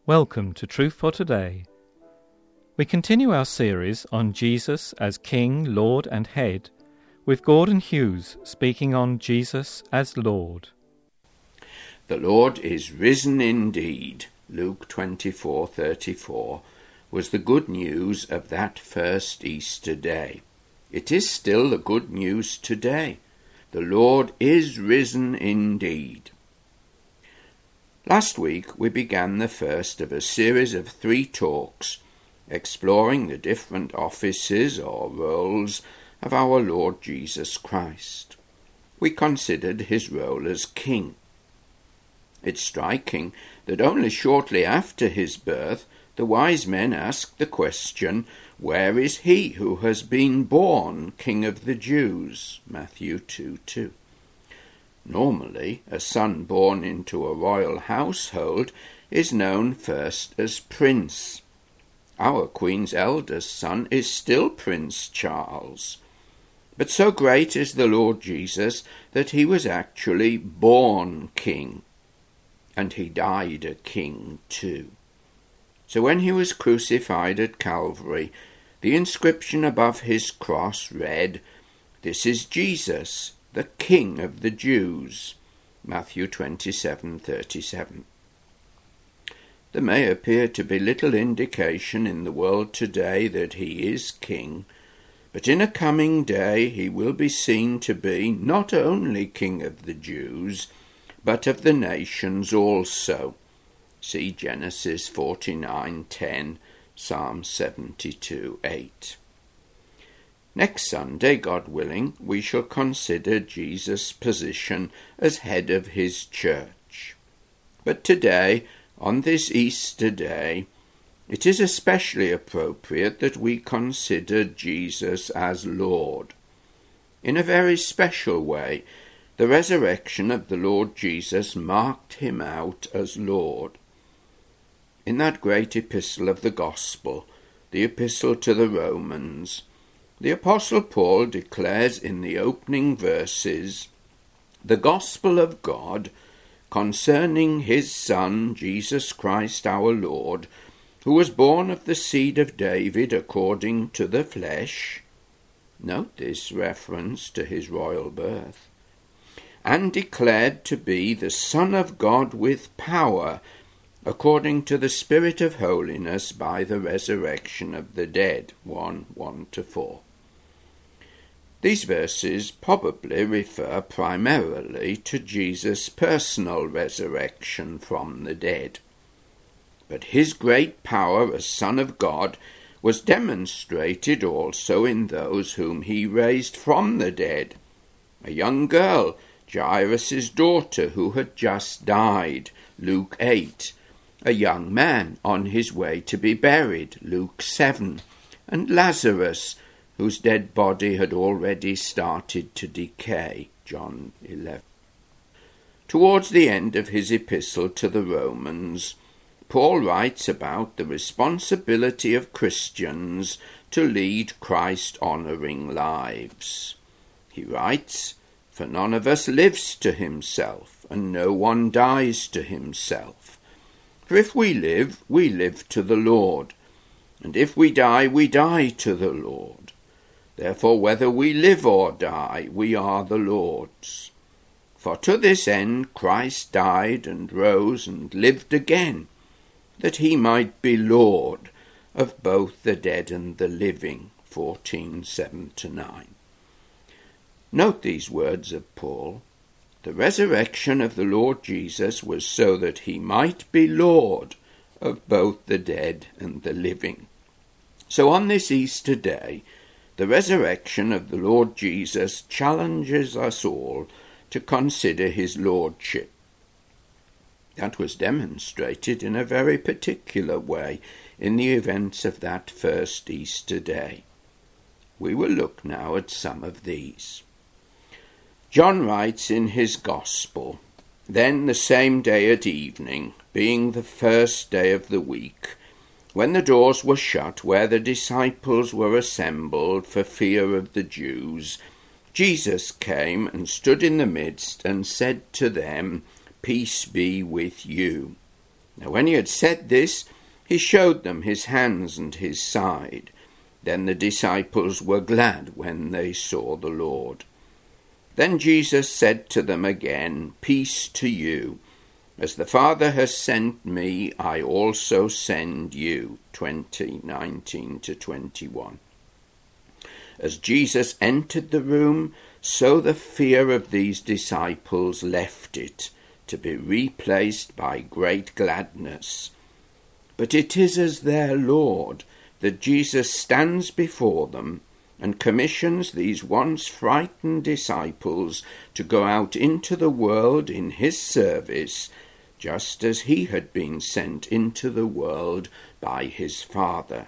Welcome to Truth for Today. We continue our series on Jesus as King, Lord and Head, with Gordon Hughes speaking on Jesus as Lord. The Lord is risen indeed, Luke 24:34, was the good news of that first Easter day. It is still the good news today. The Lord is risen indeed. Last week we began the first of a series of 3 talks exploring the different offices or roles of our Lord Jesus Christ. We considered his role as King. It's striking that only shortly after his birth the wise men asked the question, "Where is he who has been born King of the Jews?" Matthew 2:2. Normally, a son born into a royal household is known first as Prince. Our Queen's eldest son is still Prince Charles. But so great is the Lord Jesus that he was actually born king. And he died a king too. So when he was crucified at Calvary, the inscription above his cross read, "This is Jesus, the King of the Jews," Matthew 27:37. There may appear to be little indication in the world today that he is king, but in a coming day he will be seen to be not only King of the Jews, but of the nations also. See Genesis 49:10, Psalm 72:8. Next Sunday, God willing, we shall consider Jesus' position as head of his church. But today, on this Easter day, it is especially appropriate that we consider Jesus as Lord. In a very special way, the resurrection of the Lord Jesus marked him out as Lord. In that great epistle of the Gospel, the Epistle to the Romans, the Apostle Paul declares in the opening verses, "The gospel of God concerning his Son, Jesus Christ our Lord, who was born of the seed of David according to the flesh," note this reference to his royal birth, "and declared to be the Son of God with power, according to the Spirit of holiness by the resurrection of the dead." 1:1-4. These verses probably refer primarily to Jesus' personal resurrection from the dead. But his great power as Son of God was demonstrated also in those whom he raised from the dead. A young girl, Jairus' daughter, who had just died, Luke 8. A young man on his way to be buried, Luke 7. And Lazarus, whose dead body had already started to decay, John 11. Towards the end of his epistle to the Romans, Paul writes about the responsibility of Christians to lead Christ-honouring lives. He writes, "For none of us lives to himself, and no one dies to himself. For if we live to the Lord, and if we die to the Lord. Therefore, whether we live or die, we are the Lord's. For to this end Christ died and rose and lived again, that he might be Lord of both the dead and the living." 14:7-9. Note these words of Paul. The resurrection of the Lord Jesus was so that he might be Lord of both the dead and the living. So on this Easter day, the resurrection of the Lord Jesus challenges us all to consider his lordship. That was demonstrated in a very particular way in the events of that first Easter day. We will look now at some of these. John writes in his Gospel, "Then the same day at evening, being the first day of the week, when the doors were shut where the disciples were assembled for fear of the Jews, Jesus came and stood in the midst and said to them, 'Peace be with you.' Now when he had said this, he showed them his hands and his side. Then the disciples were glad when they saw the Lord. Then Jesus said to them again, "Peace to you. As the Father has sent me, I also send you." 20:19-21. As Jesus entered the room, so the fear of these disciples left it, to be replaced by great gladness. But it is as their Lord that Jesus stands before them and commissions these once frightened disciples to go out into the world in his service, just as he had been sent into the world by his Father.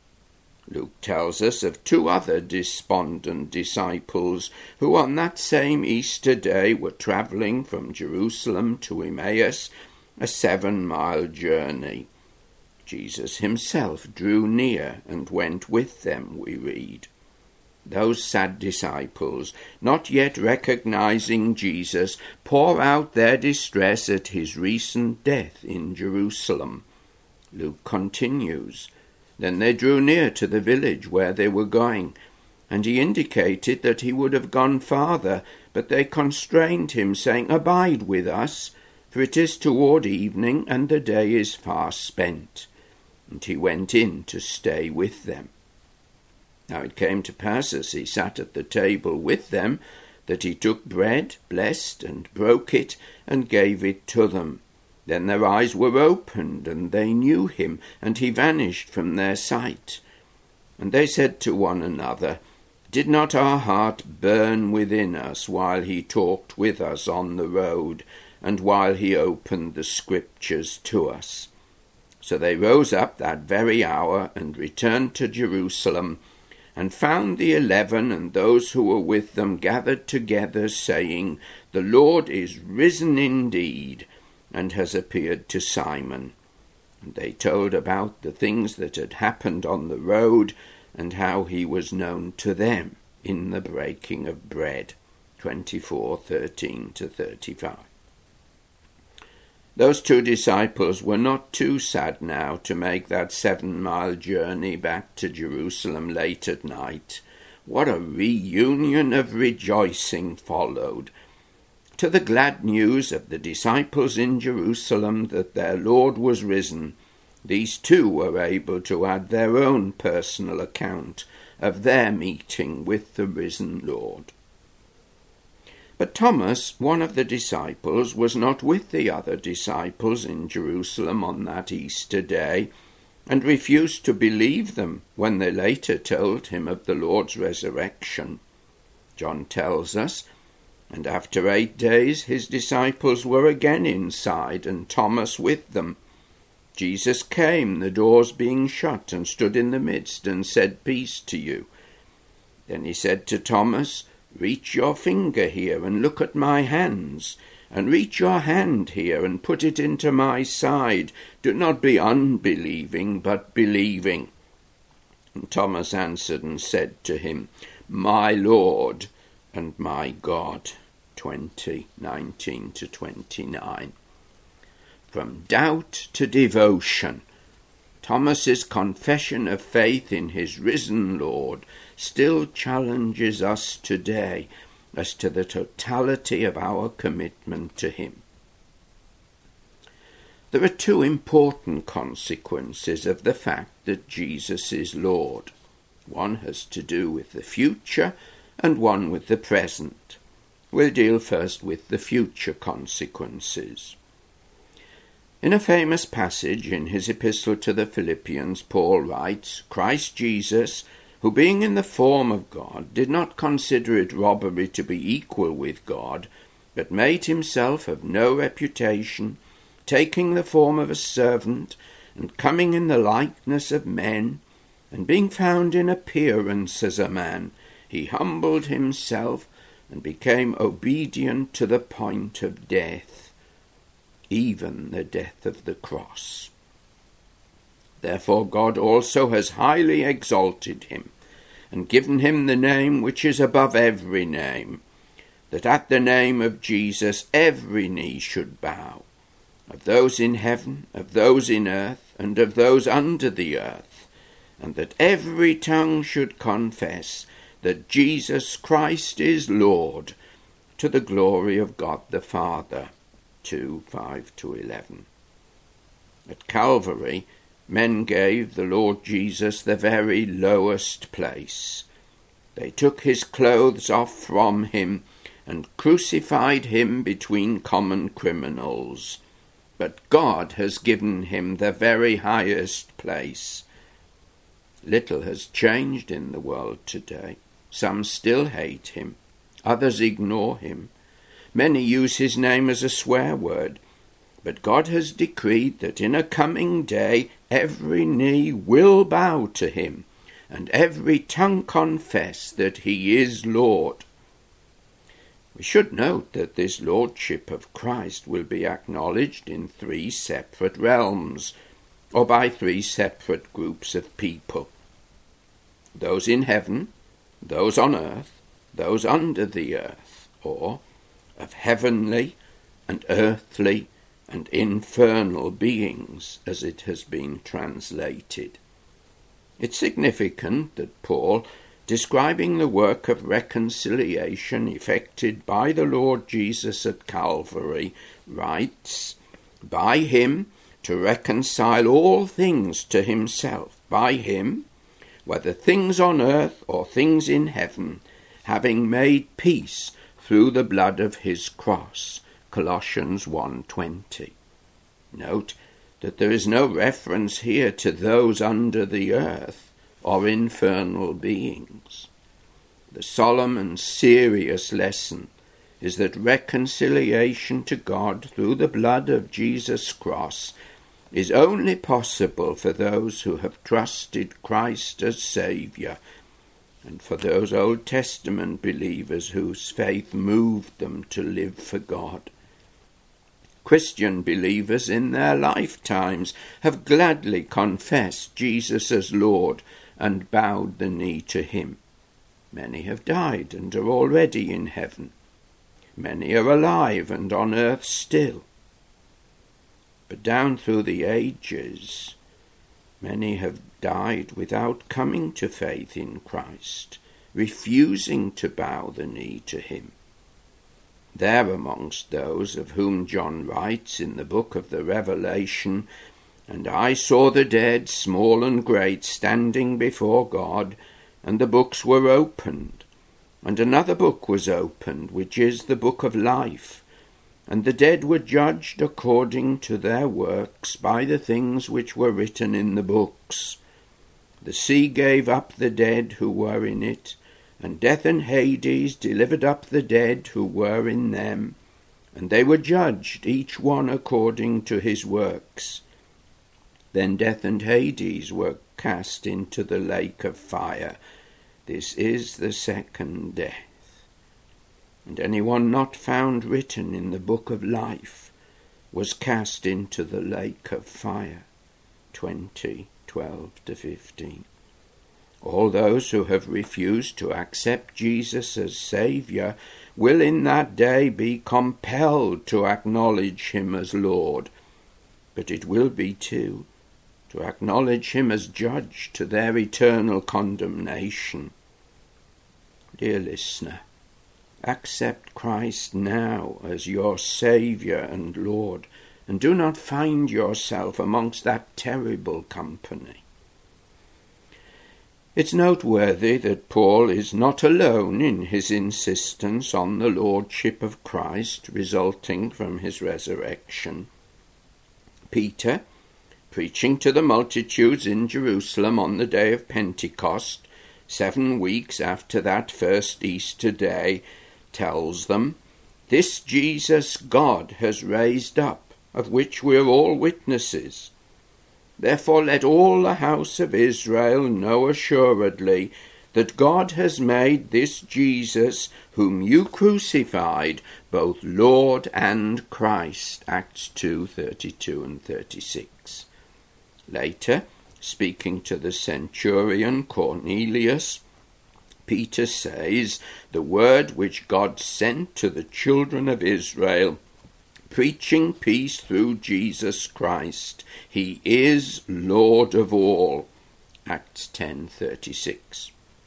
Luke tells us of 2 other despondent disciples who on that same Easter day were travelling from Jerusalem to Emmaus, a 7-mile journey. Jesus himself drew near and went with them, we read. Those sad disciples, not yet recognizing Jesus, pour out their distress at his recent death in Jerusalem. Luke continues, "Then they drew near to the village where they were going, and he indicated that he would have gone farther, but they constrained him, saying, 'Abide with us, for it is toward evening, and the day is far spent.' And he went in to stay with them. Now it came to pass, as he sat at the table with them, that he took bread, blessed, and broke it, and gave it to them. Then their eyes were opened, and they knew him, and he vanished from their sight. And they said to one another, 'Did not our heart burn within us while he talked with us on the road, and while he opened the Scriptures to us?' So they rose up that very hour and returned to Jerusalem, and found the 11 and those who were with them gathered together, saying, 'The Lord is risen indeed, and has appeared to Simon.' And they told about the things that had happened on the road, and how he was known to them in the breaking of bread. 24:13-35. Those 2 disciples were not too sad now to make that 7-mile journey back to Jerusalem late at night. What a reunion of rejoicing followed. To the glad news of the disciples in Jerusalem that their Lord was risen, these 2 were able to add their own personal account of their meeting with the risen Lord. But Thomas, one of the disciples, was not with the other disciples in Jerusalem on that Easter day, and refused to believe them when they later told him of the Lord's resurrection. John tells us, "And after 8 days his disciples were again inside, and Thomas with them. Jesus came, the doors being shut, and stood in the midst, and said, 'Peace to you.' Then he said to Thomas, 'Reach your finger here, and look at my hands, and reach your hand here, and put it into my side. Do not be unbelieving, but believing.' And Thomas answered and said to him, 'My Lord and my God.'" 20:19-29. From doubt to devotion, Thomas's confession of faith in his risen Lord still challenges us today as to the totality of our commitment to him. There are 2 important consequences of the fact that Jesus is Lord. One has to do with the future and one with the present. We'll deal first with the future consequences. In a famous passage in his epistle to the Philippians, Paul writes, "Christ Jesus, who being in the form of God, did not consider it robbery to be equal with God, but made himself of no reputation, taking the form of a servant, and coming in the likeness of men, and being found in appearance as a man, he humbled himself and became obedient to the point of death, even the death of the cross. Therefore God also has highly exalted him, and given him the name which is above every name, that at the name of Jesus every knee should bow, of those in heaven, of those in earth, and of those under the earth, and that every tongue should confess that Jesus Christ is Lord, to the glory of God the Father. 2:5-11. At Calvary, men gave the Lord Jesus the very lowest place. They took his clothes off from him and crucified him between common criminals. But God has given him the very highest place. Little has changed in the world today. Some still hate him. Others ignore him. Many use his name as a swear word. But God has decreed that in a coming day every knee will bow to him, and every tongue confess that he is Lord. We should note that this lordship of Christ will be acknowledged in 3 separate realms, or by 3 separate groups of people. Those in heaven, those on earth, those under the earth, or of heavenly and earthly and infernal beings, as it has been translated. It's significant that Paul, describing the work of reconciliation effected by the Lord Jesus at Calvary, writes, "By him to reconcile all things to himself, by him, whether things on earth or things in heaven, having made peace through the blood of his cross." Colossians 1:20. Note that there is no reference here to those under the earth or infernal beings. The solemn and serious lesson is that reconciliation to God through the blood of Jesus' cross is only possible for those who have trusted Christ as Saviour, and for those Old Testament believers whose faith moved them to live for God. Christian believers in their lifetimes have gladly confessed Jesus as Lord and bowed the knee to him. Many have died and are already in heaven. Many are alive and on earth still. But down through the ages, many have died without coming to faith in Christ, refusing to bow the knee to him. They're amongst those of whom John writes in the book of the Revelation, "And I saw the dead, small and great, standing before God, and the books were opened. And another book was opened, which is the book of life. And the dead were judged according to their works by the things which were written in the books. The sea gave up the dead who were in it, and death and Hades delivered up the dead who were in them, and they were judged, each one according to his works. Then death and Hades were cast into the lake of fire. This is the second death. And anyone not found written in the book of life was cast into the lake of fire." 20:12-15. All those who have refused to accept Jesus as Saviour will in that day be compelled to acknowledge him as Lord, but it will be too to acknowledge him as judge to their eternal condemnation. Dear listener, accept Christ now as your Saviour and Lord, and do not find yourself amongst that terrible company. It's noteworthy that Paul is not alone in his insistence on the lordship of Christ resulting from his resurrection. Peter, preaching to the multitudes in Jerusalem on the day of Pentecost, 7 weeks after that first Easter day, tells them, "This Jesus God has raised up, of which we are all witnesses. Therefore let all the house of Israel know assuredly that God has made this Jesus, whom you crucified, both Lord and Christ." Acts 2:32 and 36. Later, speaking to the centurion Cornelius, Peter says, "The word which God sent to the children of Israel preaching peace through Jesus Christ. He is Lord of all. Acts 10:36.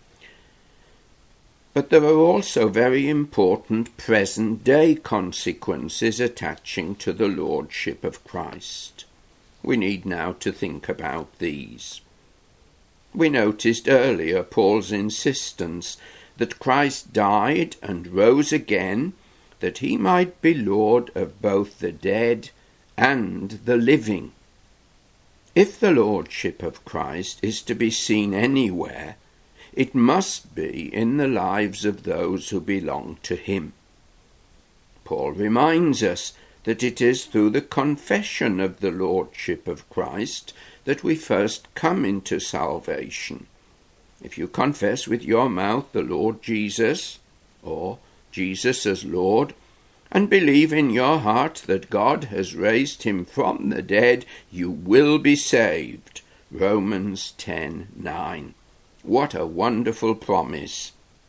But there are also very important present-day consequences attaching to the Lordship of Christ. We need now to think about these. We noticed earlier Paul's insistence that Christ died and rose again, that he might be Lord of both the dead and the living. If the Lordship of Christ is to be seen anywhere, it must be in the lives of those who belong to him. Paul reminds us that it is through the confession of the Lordship of Christ that we first come into salvation. If you confess with your mouth the Lord Jesus, or Jesus as Lord, and believe in your heart that God has raised him from the dead, you will be saved. Romans 10:9. What a wonderful promise!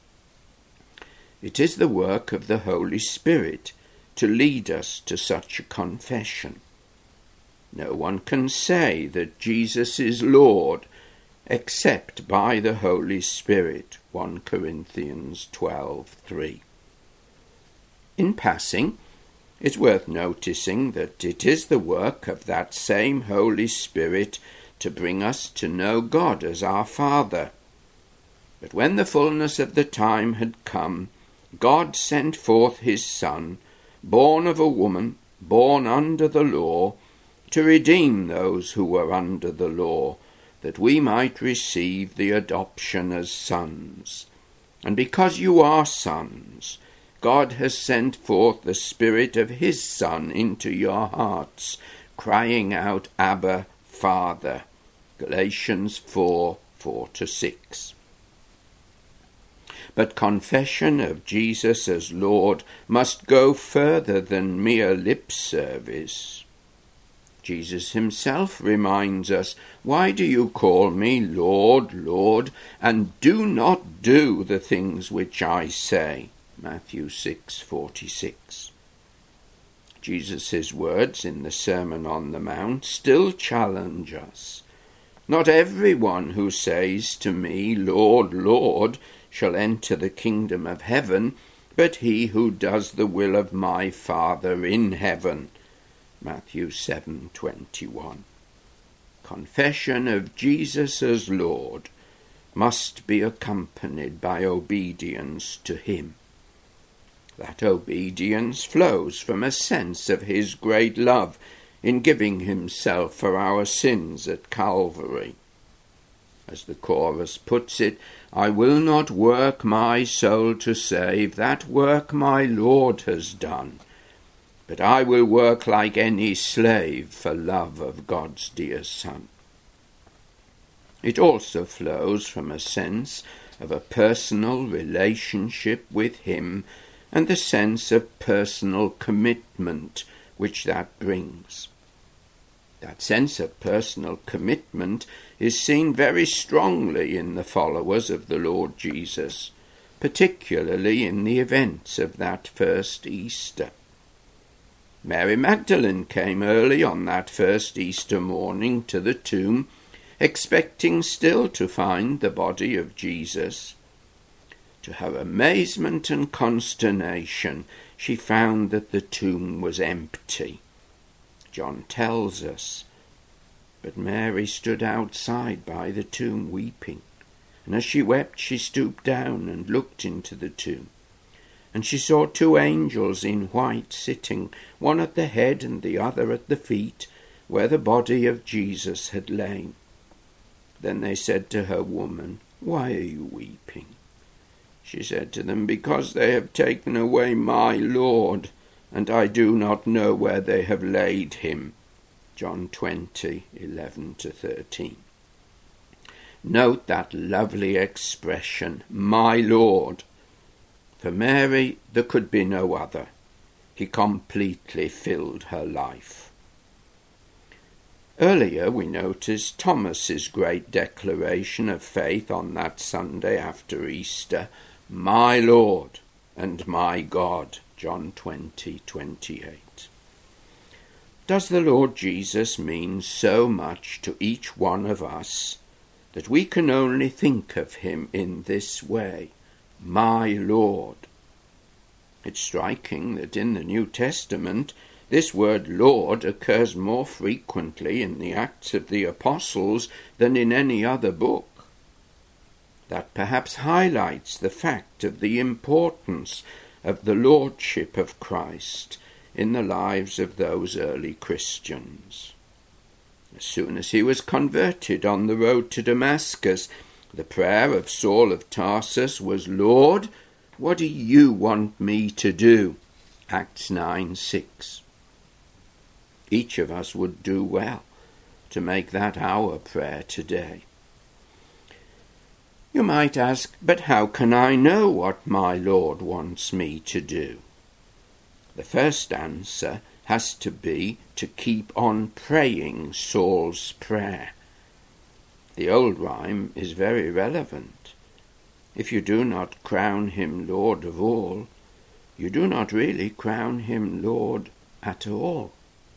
It is the work of the Holy Spirit to lead us to such a confession. No one can say that Jesus is Lord except by the Holy Spirit. 1 Corinthians 12:3. In passing, it's worth noticing that it is the work of that same Holy Spirit to bring us to know God as our Father. But when the fullness of the time had come, God sent forth his Son, born of a woman, born under the law, to redeem those who were under the law, that we might receive the adoption as sons. And because you are sons, God has sent forth the Spirit of his Son into your hearts, crying out, Abba, Father. Galatians 4:4-6. But confession of Jesus as Lord must go further than mere lip service. Jesus himself reminds us, "Why do you call me Lord, Lord, and do not do the things which I say?" Matthew 6:46. Jesus' words in the Sermon on the Mount still challenge us. "Not everyone who says to me, Lord, Lord, shall enter the kingdom of heaven, but he who does the will of my Father in heaven." Matthew 7:21. Confession of Jesus as Lord must be accompanied by obedience to him. That obedience flows from a sense of his great love in giving himself for our sins at Calvary. As the chorus puts it, "I will not work my soul to save, that work my Lord has done. But I will work like any slave for love of God's dear Son." It also flows from a sense of a personal relationship with him and the sense of personal commitment which that brings. That sense of personal commitment is seen very strongly in the followers of the Lord Jesus, particularly in the events of that first Easter. Mary Magdalene came early on that first Easter morning to the tomb, expecting still to find the body of Jesus. To her amazement and consternation, she found that the tomb was empty. John tells us, "But Mary stood outside by the tomb weeping, and as she wept she stooped down and looked into the tomb. And she saw two angels in white sitting, one at the head and the other at the feet, where the body of Jesus had lain. Then they said to her, 'Woman, why are you weeping?' She said to them, 'Because they have taken away my Lord, and I do not know where they have laid him.'" John 20:11-13. Note that lovely expression, "my Lord." For Mary, there could be no other. He completely filled her life. Earlier we noticed Thomas's great declaration of faith on that Sunday after Easter, "My Lord and my God," John 20:28. Does the Lord Jesus mean so much to each one of us that we can only think of him in this way, my Lord? It's striking that in the New Testament this word Lord occurs more frequently in the Acts of the Apostles than in any other book. That perhaps highlights the fact of the importance of the Lordship of Christ in the lives of those early Christians. As soon as he was converted on the road to Damascus, the prayer of Saul of Tarsus was, Lord, what do you want me to do? Acts 9:6. Each of us would do well to make that our prayer today. You might ask, but how can I know what my Lord wants me to do? The first answer has to be to keep on praying Saul's prayer. The old rhyme is very relevant. If you do not crown him Lord of all, you do not really crown him Lord at all.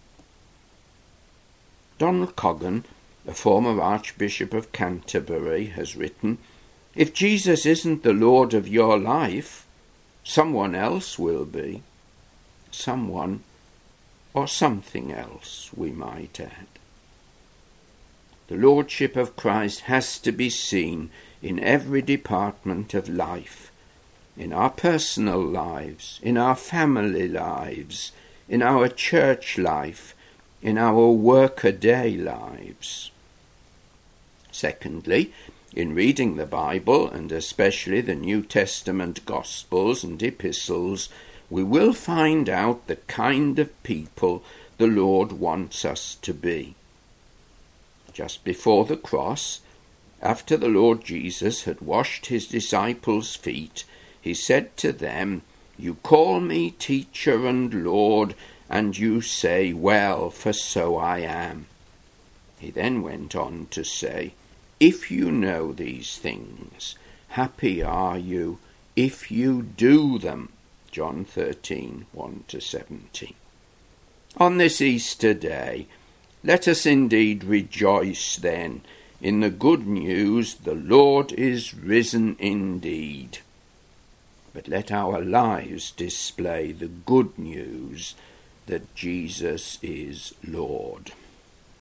Donald Coggan, a former Archbishop of Canterbury, has written, if Jesus isn't the Lord of your life, someone else will be. Someone or something else, we might add. The Lordship of Christ has to be seen in every department of life, in our personal lives, in our family lives, in our church life, in our workaday lives. Secondly, in reading the Bible, and especially the New Testament Gospels and Epistles, we will find out the kind of people the Lord wants us to be. Just before the cross, after the Lord Jesus had washed his disciples' feet, he said to them, you call me teacher and Lord, and you say, well, for so I am. He then went on to say, if you know these things, happy are you if you do them. John 13:1-17. On this Easter day, let us indeed rejoice then in the good news the Lord is risen indeed. But let our lives display the good news that Jesus is Lord.